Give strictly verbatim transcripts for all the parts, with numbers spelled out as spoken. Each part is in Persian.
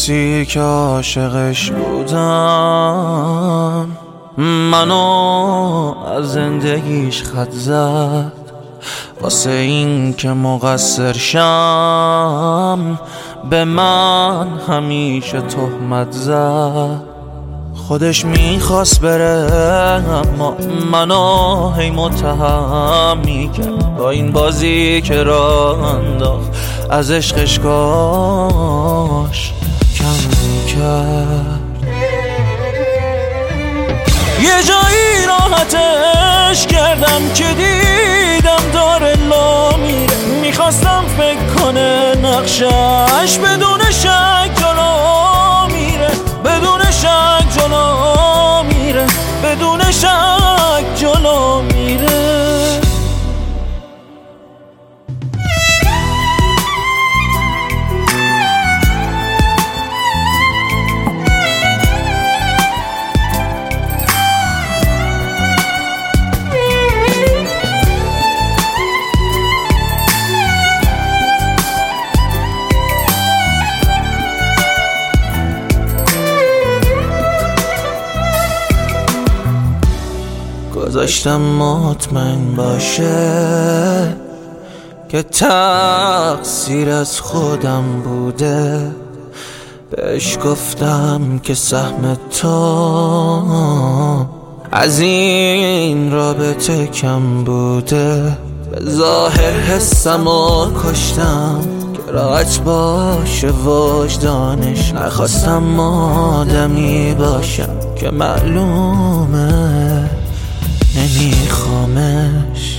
کسی که عاشقش بودم منو از زندگیش خط زد، واسه این که مقصر شم به من همیشه تهمت زد. خودش میخواست بره اما منو هی متهم میکرد، با این بازی که راه انداخت از عشقش کاش کم میکرد. یه جایی راحتش کردم که دیدم داره لا میره، میخواستم فکر کنه نقشش بدون شک جلو میره، بدون شک جلو میره، بدون شک جلو میره. گذاشتم مطمئن باشه که تقصیر از خودم بوده، بهش گفتم که سهم تو از این رابطه کم بوده. به ظاهر حسم و کشتم که راحت باشه وجدانش، نخواستم آدمی باشم که معلومه نمیخوامش.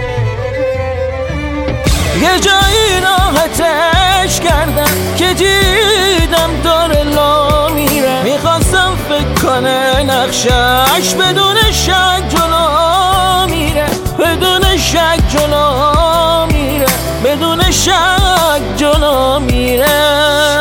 یه جایی راحتش کردم که دیدم داره لا میره، میخواستم فکر کنه نقشش بدون شک جلو میره، بدون شک جلو میره، بدون شک جلو میره.